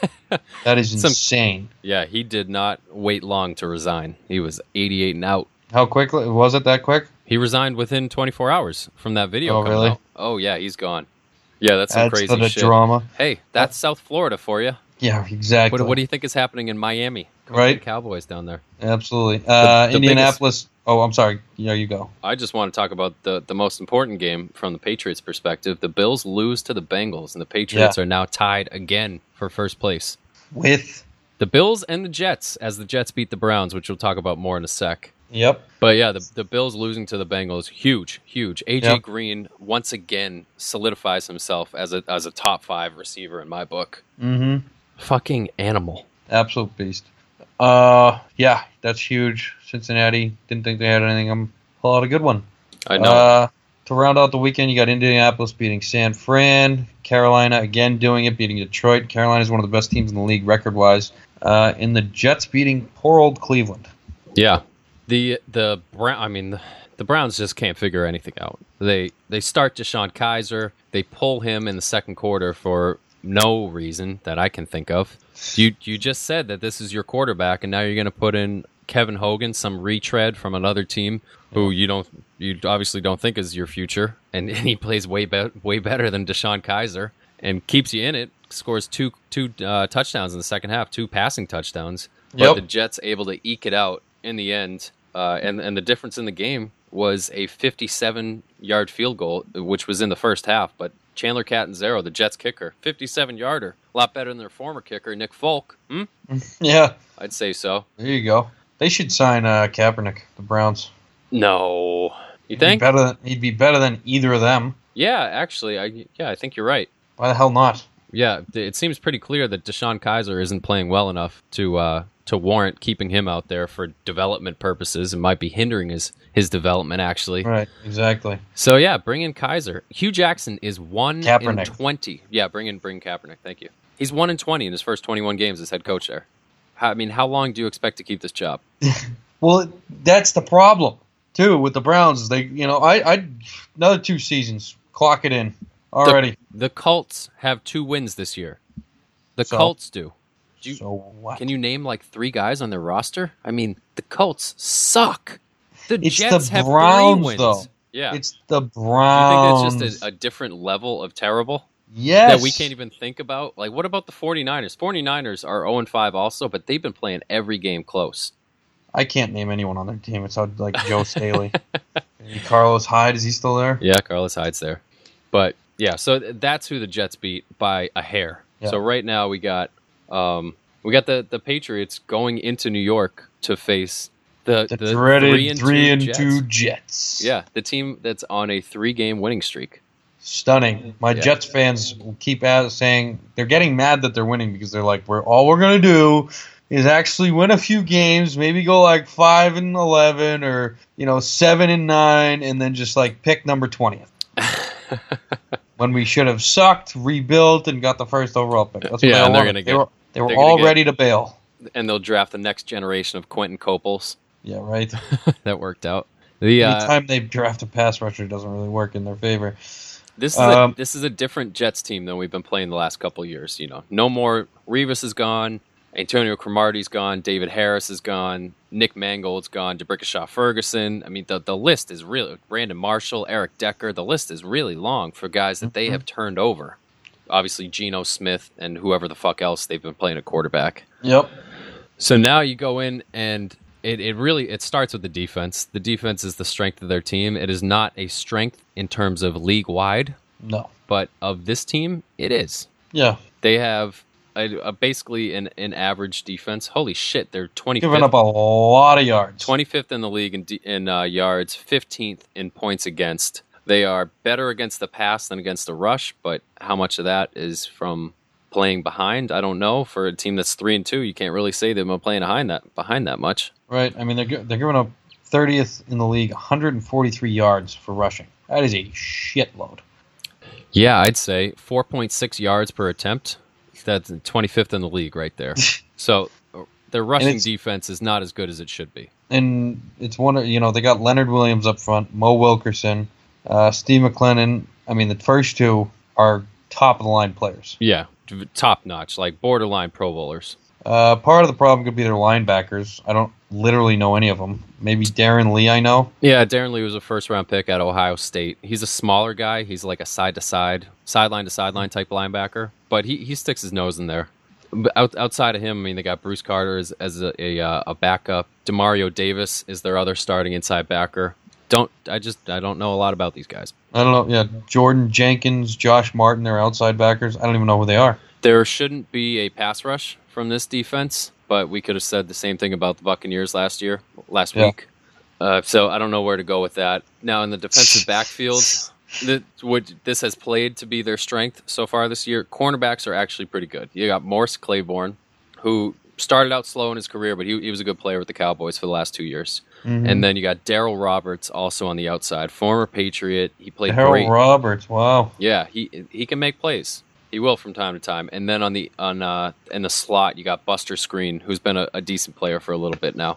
S2: that is
S1: Some-
S2: insane.
S1: Yeah, he did not wait long to resign. He was eighty-eight and out.
S2: How quickly was it? That quick?
S1: He resigned within twenty-four hours from that video
S2: Oh,
S1: coming
S2: really?
S1: out. Oh, yeah, he's gone. Yeah, that's some
S2: Adds
S1: crazy
S2: to the
S1: shit.
S2: drama.
S1: Hey, that's South Florida for you.
S2: Yeah, exactly.
S1: What, what do you think is happening in Miami? Go
S2: Right.
S1: to the Cowboys down there.
S2: Absolutely. Uh,
S1: the
S2: Indianapolis. Oh, I'm sorry. Yeah, you go.
S1: I just want to talk about the, the most important game from the Patriots' perspective. The Bills lose to the Bengals, and the Patriots
S2: Yeah.
S1: are now tied again for first place.
S2: With.
S1: The Bills and the Jets, as the Jets beat the Browns, which we'll talk about more in a sec.
S2: Yep.
S1: But yeah, the, the Bills losing to the Bengals, huge, huge. A J
S2: Yep.
S1: Green once again solidifies himself as a as a top five receiver in my book.
S2: Mm-hmm.
S1: Fucking animal.
S2: Absolute beast. Uh, yeah, that's huge. Cincinnati didn't think they had anything. I'm pull out a good one.
S1: I know.
S2: Uh, to round out the weekend, you got Indianapolis beating San Fran, Carolina again doing it, beating Detroit. Carolina is one of the best teams in the league record-wise. Uh, and the Jets beating poor old Cleveland.
S1: Yeah, the the Brown. I mean, the, the Browns just can't figure anything out. They they start Deshaun Kaiser. They pull him in the second quarter for no reason that I can think of. You you just said that this is your quarterback, and now you're going to put in Kevin Hogan, some retread from another team who you don't you obviously don't think is your future, and, and he plays way be- way better than Deshaun Kaiser and keeps you in it. Scores two two uh, touchdowns in the second half, two passing touchdowns. But
S2: Yep.
S1: the Jets able to eke it out in the end, uh, and and the difference in the game was a fifty-seven yard field goal, which was in the first half. But Chandler Catanzaro, the Jets kicker, fifty-seven yarder, a lot better than their former kicker Nick Folk. Hmm?
S2: Yeah,
S1: I'd say so.
S2: there you go. They should sign uh, Kaepernick, the Browns.
S1: No, you
S2: He'd be
S1: think?
S2: better than, he'd be better than either of them.
S1: Yeah, actually, I yeah, I think you're right.
S2: Why the hell not?
S1: Yeah, it seems pretty clear that Deshaun Kaiser isn't playing well enough to uh, to warrant keeping him out there for development purposes. It might be hindering his, his development, actually.
S2: Right, exactly.
S1: So, yeah, bring in Kaiser. Hugh Jackson is one in
S2: Kaepernick.
S1: twenty. Yeah, bring in bring Kaepernick. Thank you. He's one in twenty in his first twenty-one games as head coach there. How, I mean, how long do you expect to keep this job?
S2: Well, that's the problem too with the Browns. Is they, you know, I, I another two seasons, clock it in already.
S1: The, the Colts have two wins this year. The
S2: So?
S1: Colts do. Do you,
S2: so what?
S1: Can you name like three guys on their roster? I mean, the Colts suck. The
S2: It's
S1: Jets
S2: the
S1: have
S2: Browns,
S1: three wins.
S2: though.
S1: Yeah.
S2: It's the
S1: Do you
S2: Browns.
S1: think that's just a, a different level of terrible
S2: yes.
S1: that we can't even think about? Like, what about the 49ers? 49ers are oh and five also, but they've been playing every game close.
S2: I can't name anyone on their team. It's like Joe Staley. Carlos Hyde, is he still there?
S1: Yeah, Carlos Hyde's there. But, yeah, so th- that's who the Jets beat by a hair.
S2: Yeah.
S1: So right now we got um, we got the, the Patriots going into New York to face the,
S2: The,
S1: the
S2: dreaded
S1: three and,
S2: three
S1: two,
S2: and
S1: Jets.
S2: two Jets.
S1: Yeah, the team that's on a three-game winning streak.
S2: Stunning. My
S1: Yeah.
S2: Jets fans will keep as- saying they're getting mad that they're winning because they're like, we're all we're gonna do is actually win a few games, maybe go like five and eleven or you know seven and nine, and then just like pick number twentieth. When we should have sucked, rebuilt, and got the first overall pick. That's what
S1: Yeah,
S2: they all
S1: and they're
S2: wanted.
S1: gonna
S2: They
S1: get-
S2: were, they were
S1: they're gonna
S2: all
S1: get-
S2: ready to bail.
S1: And they'll draft the next generation of Quentin Copels.
S2: Yeah, right.
S1: That worked out. The uh,
S2: Anytime they draft a pass rusher, it doesn't really work in their favor.
S1: This is
S2: Um,
S1: a, this is a different Jets team than we've been playing the last couple of years. You know, no more Revis is gone, Antonio Cromartie's gone, David Harris is gone, Nick Mangold's gone, D'Brickashaw Ferguson. I mean, the the list is really Brandon Marshall, Eric Decker. The list is really long for guys that they
S2: Mhm.
S1: have turned over. Obviously, Geno Smith and whoever the fuck else they've been playing at quarterback.
S2: Yep.
S1: So now you go in and it, it really it starts with the defense. The defense is the strength of their team. It is not a strength in terms of league wide,
S2: No.
S1: but of this team, it is.
S2: Yeah.
S1: They have a, a basically an, an average defense. Holy shit, they're
S2: Giving
S1: twenty-fifth,
S2: up a lot of yards.
S1: twenty-fifth in the league in, d- in uh, yards, fifteenth in points against. They are better against the pass than against the rush, but how much of that is from playing behind? I don't know. For a team that's three and two, you can't really say they've been playing behind that behind that much.
S2: Right. I mean, they're gi- they're giving up thirtieth in the league, one hundred forty-three yards for rushing. That is a shitload.
S1: Yeah, I'd say four point six yards per attempt, That's twenty-fifth in the league right there. So their rushing defense is not as good as it should be.
S2: And it's one of, you know, they got Leonard Williams up front, Mo Wilkerson, uh, Steve McLennan. I mean, the first two are top of the line players.
S1: Yeah, top notch, like borderline Pro Bowlers.
S2: Uh, part of the problem could be their linebackers. I don't literally know any of them. Maybe Darren Lee, I know.
S1: Yeah, Darren Lee was a first round pick at Ohio State. He's a smaller guy. He's like a side to side, sideline to sideline type linebacker, but he, he sticks his nose in there. But out, outside of him, I mean, they got Bruce Carter as, as a, a, a backup. Demario Davis is their other starting inside backer. Don't I just I don't know a lot about these guys.
S2: I don't know. Yeah, Jordan Jenkins, Josh Martin, they're outside backers. I don't even know who they are.
S1: There shouldn't be a pass rush from this defense, but we could have said the same thing about the Buccaneers last year, last yeah. week. Uh, so I don't know where to go with that. Now in the defensive backfield, the, what this has played to be their strength so far this year. Cornerbacks are actually pretty good. You got Morse Claiborne, who started out slow in his career, but he, he was a good player with the Cowboys for the last two years. Mm-hmm. And then you got Darryl Roberts also on the outside, former Patriot. He played
S2: Darryl
S1: great.
S2: Roberts, wow.
S1: Yeah, he he can make plays. He will from time to time. And then on the on uh, in the slot, you got Buster Screen, who's been a, a decent player for a little bit now.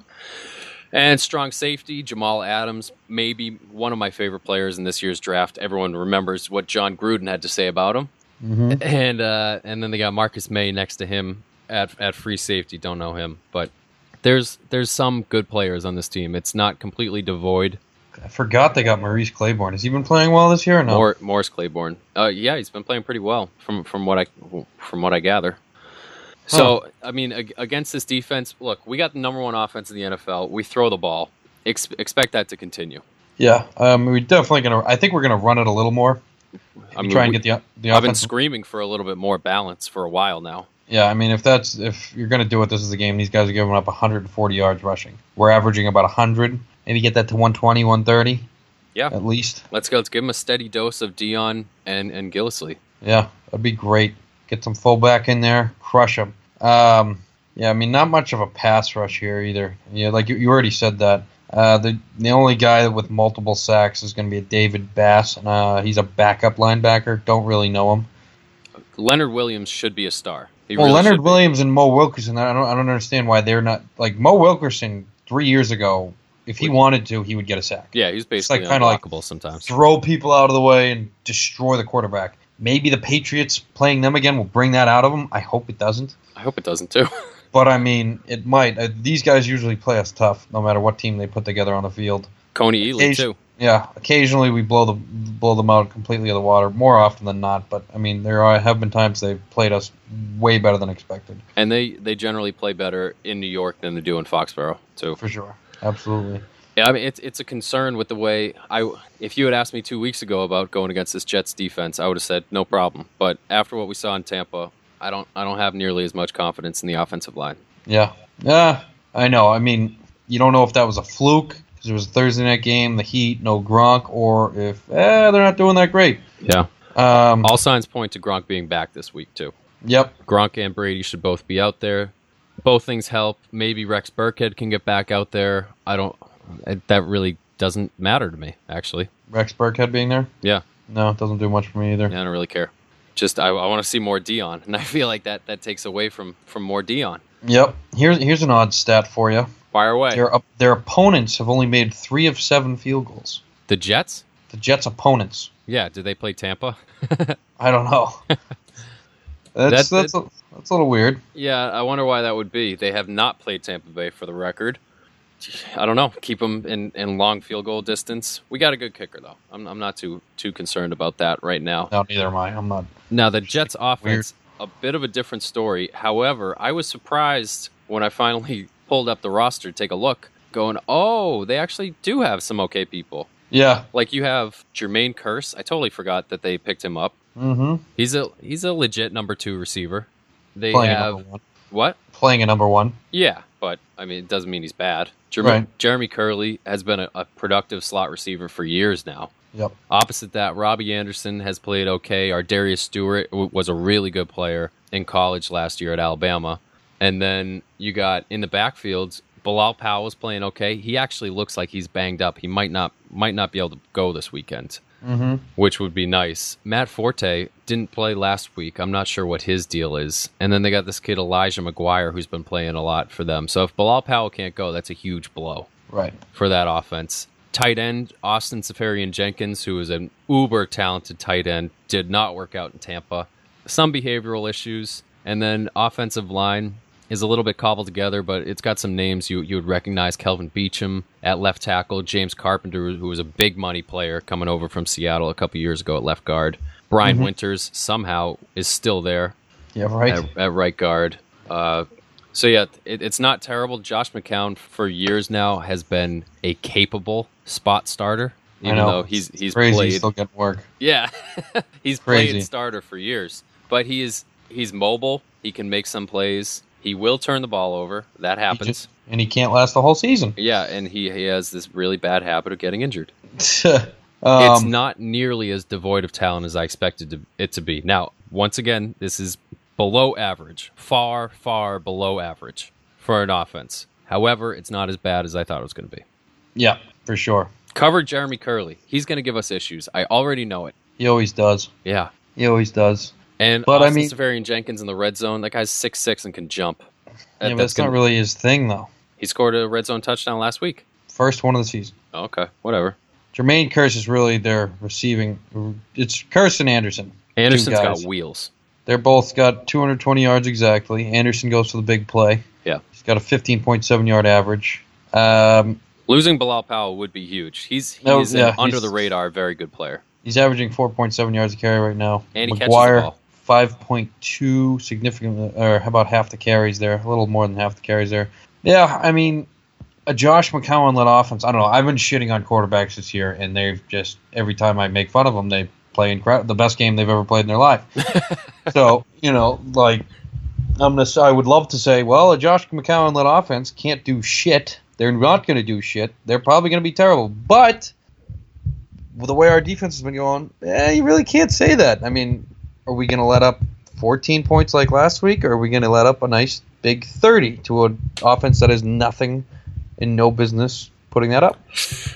S1: And strong safety, Jamal Adams, maybe one of my favorite players in this year's draft. Everyone remembers what John Gruden had to say about him. Mm-hmm. And uh, and then they got Marcus May next to him at at free safety. Don't know him, but there's there's some good players on this team. It's not completely devoid.
S2: I forgot they got Maurice Claiborne. Has he been playing well this year or no?
S1: Mor- Morris Claiborne. Uh, yeah, he's been playing pretty well from from what I from what I gather. So, huh. I mean, ag- against this defense, look, we got the number one offense in the N F L. We throw the ball. Ex- expect that to continue.
S2: Yeah, um, we're definitely gonna. I think we're gonna run it a little more.
S1: I mean,
S2: try and
S1: we,
S2: get the the.
S1: I've been
S2: offense.
S1: screaming for a little bit more balance for a while now.
S2: Yeah, I mean, if that's if you're gonna do it, this is the game. These guys are giving up one hundred forty yards rushing. We're averaging about one hundred. Maybe get that to one twenty, one thirty.
S1: Yeah,
S2: at least.
S1: Let's go. Let's give him a steady dose of Dion and and Gillislee.
S2: Yeah, that'd be great. Get some fullback in there, crush them. Um, yeah, I mean, not much of a pass rush here either. Yeah, like you, you already said that. Uh, the the only guy with multiple sacks is going to be a David Bass, and uh, he's a backup linebacker. Don't really know him.
S1: Leonard Williams should be a star. He
S2: well,
S1: really
S2: Leonard Williams and Mo Wilkerson. I don't I don't understand why they're not like Mo Wilkerson three years ago. If he wanted to, he would get a sack.
S1: Yeah, he's basically
S2: like,
S1: unblockable
S2: like
S1: sometimes.
S2: Throw people out of the way and destroy the quarterback. Maybe the Patriots playing them again will bring that out of them. I hope it doesn't.
S1: I hope it doesn't too.
S2: But I mean, it might. Uh, these guys usually play us tough, no matter what team they put together on the field.
S1: Coney Ealy
S2: Occasion-
S1: too.
S2: Yeah, occasionally we blow the blow them out completely of the water. More often than not, but I mean, there are, have been times they've played us way better than expected.
S1: And they, they generally play better in New York than they do in Foxborough too.
S2: For sure, absolutely.
S1: Yeah, I mean it's it's a concern with the way I. If you had asked me two weeks ago about going against this Jets defense, I would have said no problem. But after what we saw in Tampa, I don't I don't have nearly as much confidence in the offensive line.
S2: Yeah, yeah, I know. I mean, you don't know if that was a fluke because it was a Thursday night game, the Heat, no Gronk, or if eh, they're not doing that great.
S1: Yeah.
S2: Um,
S1: All signs point to Gronk being back this week too.
S2: Yep.
S1: Gronk and Brady should both be out there. Both things help. Maybe Rex Burkhead can get back out there. I don't. That really doesn't matter to me, actually.
S2: Rex Burkhead being there?
S1: Yeah.
S2: No, it doesn't do much for me either.
S1: Yeah, I don't really care. Just I, I want to see more Dion, and I feel like that, that takes away from, from more Dion.
S2: Yep. Here's here's an odd stat for you.
S1: Fire away.
S2: Their their opponents have only made three of seven field goals.
S1: The Jets?
S2: The Jets' opponents.
S1: Yeah. Did they play Tampa?
S2: I don't know. that's that's that's a, that's a little weird.
S1: Yeah, I wonder why that would be. They have not played Tampa Bay for the record. I don't know. Keep them in, in long field goal distance. We got a good kicker, though. I'm I'm not too too concerned about that right now.
S2: No, neither am I. I'm not.
S1: Now, the Jets' offense, weird. A bit of a different story. However, I was surprised when I finally pulled up the roster to take a look, going, oh, they actually do have some okay people.
S2: Yeah.
S1: Like you have Jermaine Kearse. I totally forgot that they picked him up.
S2: Mm-hmm.
S1: He's a he's a legit number two receiver. They
S2: Playing
S1: have...
S2: a number one.
S1: What?
S2: Playing a number one.
S1: Yeah, but, I mean, it doesn't mean he's bad. Jeremy,
S2: right.
S1: Jeremy Curley has been a, a productive slot receiver for years now.
S2: Yep.
S1: Opposite that, Robbie Anderson has played okay. Our Darius Stewart w- was a really good player in college last year at Alabama. And then you got in the backfields, Bilal Powell was playing okay. He actually looks like he's banged up. He might not might not be able to go this weekend.
S2: mm-hmm.
S1: which would be nice. Matt Forte didn't play last week. I'm not sure what his deal is. And then they got this kid Elijah McGuire who's been playing a lot for them. So if Bilal Powell can't go, that's a huge blow
S2: right.
S1: for that offense. Tight end, Austin Seferian-Jenkins, who is an uber-talented tight end, did not work out in Tampa. Some behavioral issues. And then offensive line is a little bit cobbled together, but it's got some names you you would recognize. Kelvin Beachum at left tackle, James Carpenter, who was a big money player coming over from Seattle a couple years ago at left guard. Brian mm-hmm. Winters somehow is still there.
S2: Yeah, right.
S1: At, at right guard. Uh, so yeah, it, it's not terrible. Josh McCown for years now has been a capable spot starter. Even
S2: I know.
S1: though he's he's
S2: crazy.
S1: played,
S2: He's still getting work.
S1: Yeah, he's
S2: Crazy.
S1: played starter for years, but he is he's mobile. He can make some plays. He will turn the ball over. That happens.
S2: He just, and he can't last the whole season.
S1: Yeah, and he, he has this really bad habit of getting injured.
S2: um,
S1: It's not nearly as devoid of talent as I expected to, it to be. Now, once again, this is below average. Far, far below average for an offense. However, it's not as bad as I thought it was going to be.
S2: Yeah, for sure.
S1: Cover Jeremy Curley. He's going to give us issues. I already know it.
S2: He always does.
S1: Yeah.
S2: He always does.
S1: And
S2: but
S1: Austin
S2: I mean,
S1: Seferian-Jenkins in the red zone, that guy's six six and can jump.
S2: Yeah, but that's gonna, not really his thing, though.
S1: He scored a red zone touchdown last week.
S2: First one of the season.
S1: Oh, okay, whatever.
S2: Jermaine Kearse is really their receiving. It's Kearse and Anderson.
S1: Anderson's got wheels.
S2: They're both got two hundred twenty yards exactly. Anderson goes for the big play.
S1: Yeah.
S2: He's got a fifteen point seven yard average. Um,
S1: Losing Bilal Powell would be huge. He's he's
S2: no,
S1: an
S2: yeah,
S1: under
S2: he's,
S1: the radar, very good player.
S2: He's averaging four point seven yards a carry right now.
S1: And he
S2: McGuire,
S1: catches the ball.
S2: five point two, significantly, or how about half the carries there? A little more than half the carries there. Yeah, I mean, a Josh McCown-led offense, I don't know. I've been shitting on quarterbacks this year, and they've just, every time I make fun of them, they play incredible, the best game they've ever played in their life. So, you know, like, I'm gonna, I would love to say, well, a Josh McCown-led offense can't do shit. They're not going to do shit. They're probably going to be terrible. But with the way our defense has been going, eh, you really can't say that. I mean, are we going to let up fourteen points like last week, or are we going to let up a nice big thirty to an offense that has nothing and no business putting that up?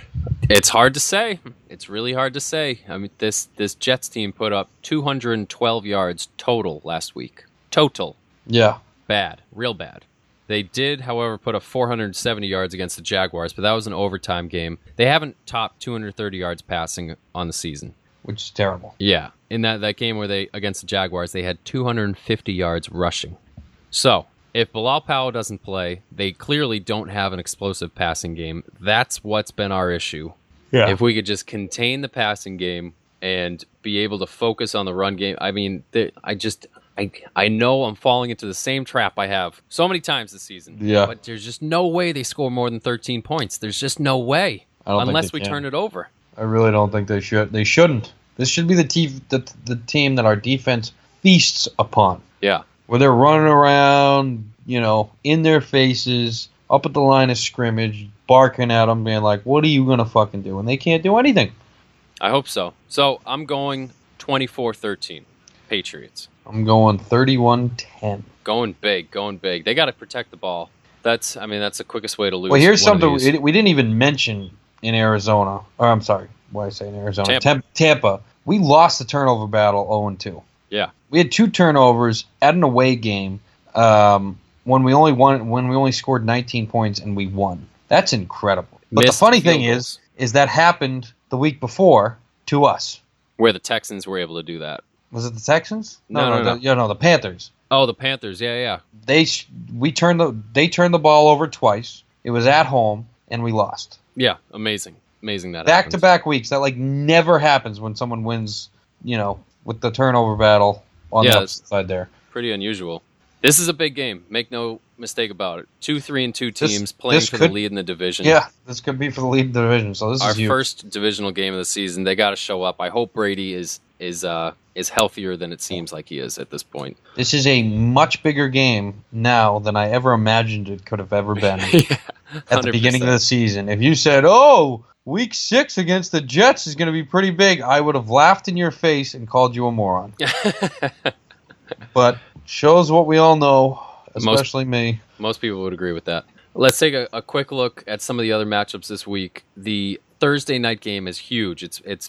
S1: It's hard to say. It's really hard to say. I mean, this this Jets team put up two hundred twelve yards total last week. Total.
S2: Yeah.
S1: Bad. Real bad. They did, however, put up four hundred seventy yards against the Jaguars, but that was an overtime game. They haven't topped two hundred thirty yards passing on the season.
S2: Which is terrible.
S1: Yeah. In that, that game where they against the Jaguars, they had two hundred fifty yards rushing. So, if Bilal Powell doesn't play, they clearly don't have an explosive passing game. That's what's been our issue.
S2: Yeah.
S1: If we could just contain the passing game and be able to focus on the run game, I mean, I just... I, I know I'm falling into the same trap I have so many times this season.
S2: Yeah.
S1: But there's just no way they score more than thirteen points. There's just no way.
S2: I don't
S1: unless
S2: think they
S1: we
S2: can.
S1: turn it over.
S2: I really don't think they should. They shouldn't. This should be the, te- the, the team that our defense feasts upon.
S1: Yeah.
S2: Where they're running around, you know, in their faces, up at the line of scrimmage, barking at them, being like, what are you going to fucking do? And they can't do anything.
S1: I hope so. So I'm going twenty-four thirteen. Patriots.
S2: I'm going thirty-one ten.
S1: Going big, going big. They got to protect the ball. That's, I mean, that's the quickest way to lose.
S2: Well, here's
S1: one
S2: something
S1: of these.
S2: we we didn't even mention in Arizona. Or I'm sorry, why I say in Arizona?
S1: Tampa.
S2: Tampa. Tampa. We lost the turnover battle oh and two.
S1: Yeah.
S2: We had two turnovers at an away game um, when we only won when we only scored nineteen points and we won. That's incredible. But
S1: Missed
S2: the funny
S1: field
S2: thing
S1: goals.
S2: is, is that happened the week before to us.
S1: Where the Texans were able to do that.
S2: Was it the Texans?
S1: No, no, no.
S2: The, yeah, no, the Panthers.
S1: Oh, the Panthers. Yeah, yeah.
S2: They we turned the they turned the ball over twice. It was at home and we lost.
S1: Yeah, amazing. Amazing that
S2: Back
S1: happens.
S2: to back weeks. That like never happens when someone wins, you know, with the turnover battle on
S1: Yeah,
S2: the
S1: it's-
S2: upside side there.
S1: Pretty unusual. This is a big game. Make no mistake about it. Two, three, and two
S2: This-
S1: teams playing
S2: this
S1: for
S2: could-
S1: the lead in the division.
S2: Yeah, this could be for the lead in the division. So this
S1: Our
S2: is huge.
S1: first divisional game of the season. They got to show up. I hope Brady is is uh, is healthier than it seems like he is at this point.
S2: This is a much bigger game now than I ever imagined it could have ever been
S1: yeah,
S2: at the beginning of the season. If you said, "Oh, week six against the Jets is going to be pretty big," I would have laughed in your face and called you a moron. But shows what we all know, especially
S1: most,
S2: me.
S1: Most people would agree with that. Let's take a, a quick look at some of the other matchups this week. The Thursday night game is huge. It's it's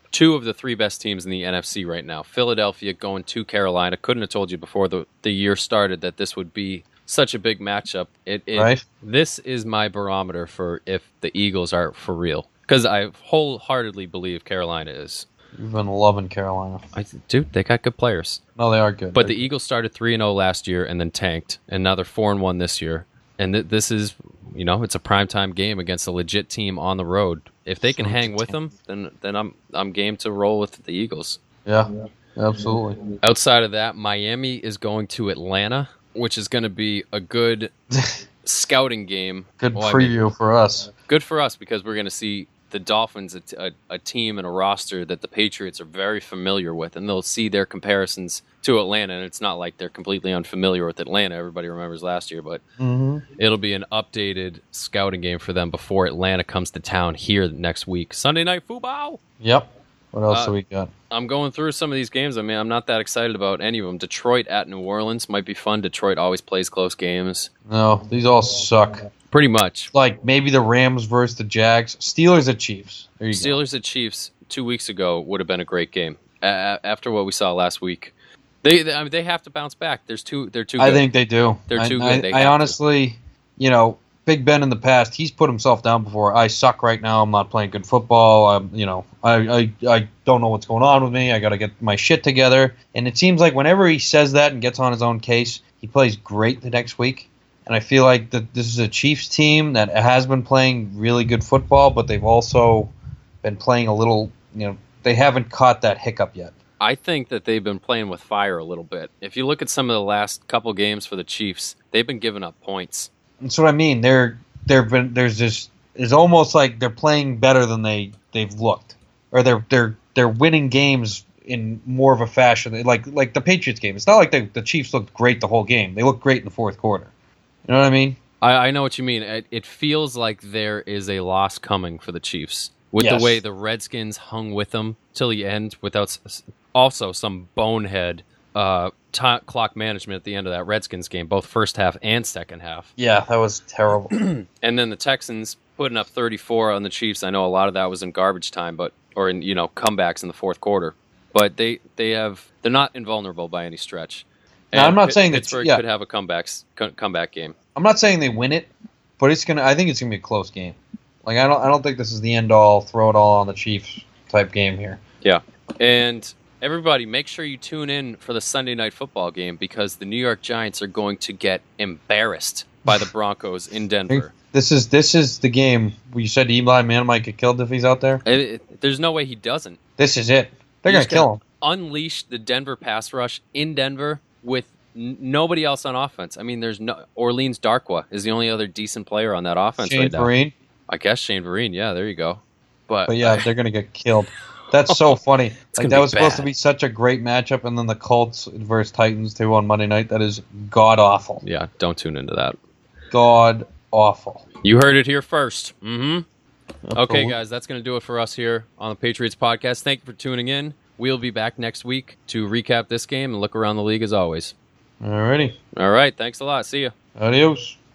S1: two of the three best teams in the N F C right now. Philadelphia going to Carolina. Couldn't have told you before the, the year started that this would be such a big matchup. It, it
S2: Right.
S1: This is my barometer for if the Eagles are for real. Because I wholeheartedly believe Carolina is.
S2: You've been loving Carolina.
S1: I, dude, they got good players.
S2: No, they are good.
S1: But
S2: They're
S1: the Eagles started three and oh last year and then tanked. And now they're four and one this year. And th- this is, you know, it's a primetime game against a legit team on the road. If they can hang with them, then then I'm I'm game to roll with the Eagles.
S2: Yeah, absolutely.
S1: Outside of that, Miami is going to Atlanta, which is going to be a good scouting game.
S2: Good
S1: Well, I
S2: preview
S1: mean,
S2: for us.
S1: good for us because we're going to see the Dolphins, a, t- a, a team and a roster that the Patriots are very familiar with, and they'll see their comparisons to Atlanta. And it's not like they're completely unfamiliar with Atlanta. Everybody remembers last year, but
S2: Mm-hmm.
S1: it'll be an updated scouting game for them before Atlanta comes to town here next week. Sunday Night Football.
S2: Yep. What else
S1: Uh,
S2: do we got?
S1: I'm going through some of these games. I mean, I'm not that excited about any of them. Detroit at New Orleans might be fun. Detroit always plays close games.
S2: No, these all suck.
S1: Pretty much.
S2: Like maybe the Rams versus the Jags. Steelers at Chiefs. There you go.
S1: Steelers at Chiefs two weeks ago would have been a great game. A- after what we saw last week, they they, I mean, they have to bounce back. There's two. They're too. Good.
S2: I think they do.
S1: They're
S2: I,
S1: too
S2: I,
S1: good. They
S2: I
S1: have to.
S2: honestly, you know, Big Ben in the past, he's put himself down before. I suck right now. I'm not playing good football. I'm, you know, I, I, I don't know what's going on with me. I got to get my shit together. And it seems like whenever he says that and gets on his own case, he plays great the next week. And I feel like that this is a Chiefs team that has been playing really good football, but they've also been playing a little, you know, they haven't caught that hiccup yet.
S1: I think that they've been playing with fire a little bit. If you look at some of the last couple games for the Chiefs, they've been giving up points.
S2: That's what I mean. They're they're been there's this it's almost like they're playing better than they they've looked, or they're they're they're winning games in more of a fashion like like the Patriots game. It's not like the the Chiefs looked great the whole game. They looked great in the fourth quarter. You know what I mean?
S1: I, I know what you mean. It, it feels like there is a loss coming for the Chiefs with
S2: Yes.
S1: the way the Redskins hung with them till the end, without s- also some bonehead uh, t- clock management at the end of that Redskins game, both first half and second half.
S2: Yeah, that was terrible.
S1: And then the Texans putting up thirty-four on the Chiefs. I know a lot of that was in garbage time, but or in you know comebacks in the fourth quarter. But they they have they're not invulnerable by any stretch.
S2: Now, I'm not
S1: Pitt-
S2: saying that-
S1: Pittsburgh
S2: yeah.
S1: could have a comebacks co- comeback game.
S2: I'm not saying they win it, but it's gonna. I think it's gonna be a close game. Like I don't. I don't think this is the end all, throw it all on the Chiefs type game here.
S1: Yeah. And everybody, make sure you tune in for the Sunday night football game because the New York Giants are going to get embarrassed by the Broncos in Denver.
S2: This is this is the game where you said Eli Manning might get killed if he's out there.
S1: It- it- there's no way he doesn't.
S2: This is it. They're
S1: You
S2: gonna
S1: just
S2: kill
S1: gotta
S2: him.
S1: Unleash the Denver pass rush in Denver with n- nobody else on offense. I mean, there's no Orleans Darkwa is the only other decent player on that offense
S2: Shane
S1: right now.
S2: Vereen.
S1: I guess Shane Vereen. Yeah, there you go. But,
S2: But yeah, they're gonna get killed. That's so funny.
S1: gonna
S2: Like that
S1: be
S2: was supposed to
S1: bad.
S2: be such a great matchup, and then the Colts versus Titans too on Monday night. That is god awful.
S1: yeah, don't tune into that.
S2: God awful.
S1: You heard it here first. Mm-hmm. Okay,
S2: Absolutely.
S1: guys, that's going to do it for us here on the Patriots podcast. Thank you for tuning in. We'll be back next week to recap this game and look around the league as always.
S2: Alrighty.
S1: All right, thanks a lot. See ya.
S2: Adios.